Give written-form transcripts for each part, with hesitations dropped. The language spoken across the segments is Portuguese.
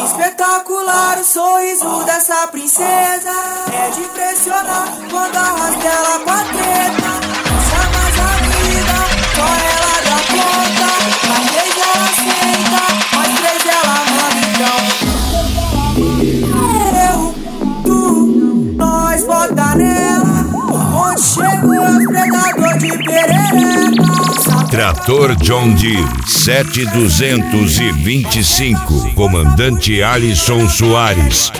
Espetacular o sorriso dessa princesa, é de impressionar quando arrasta ela com a treta. Chama as amigas, só ela dá conta. Mais três ela aceita, mais três ela manda então. Eu, tu, nós bota nela. Onde chegou os predador de perereca. Trator John Deere 7225, comandante Alisson Soares.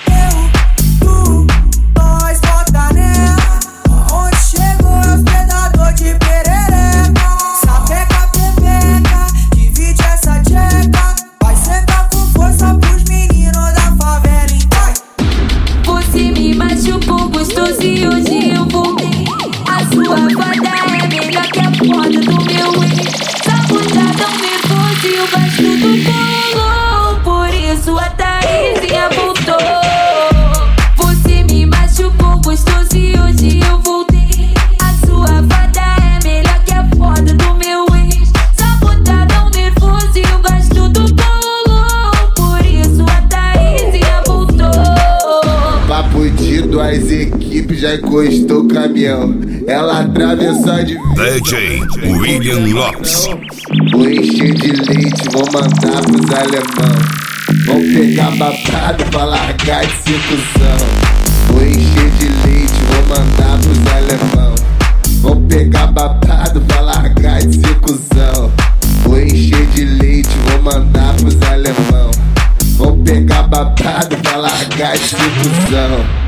Nós bota nela. Onde chegou os predador de perereca. Sapeca, pepeca, divide essa tcheca. Vai sentar com força pros meninos da favela, então. Você me machucou gostoso e hoje eu voltei. A sua fada é melhor que a foda do meu ex. Sabotadão nervoso e o baixo do bolo. Por isso a Thaísinha voltou. Você me machucou gostoso e hoje eu voltei. A sua fada é melhor que a foda do meu ex. Sabotadão nervoso e o gasto do bolo. Por isso a Thaísinha voltou. Papo de duas equipes, já encostou o caminhão. Ela atravessou a divisa. DJ William Lopes. Vou encher de leite, vou mandar pros alemão. Vão pegar babado pra largar de circunção. Vou encher de leite, vou mandar pros alemão. Vão pegar babado pra largar de circunção. Vou encher de leite, vou mandar pros alemão. Vão pegar babado pra largar de circunção.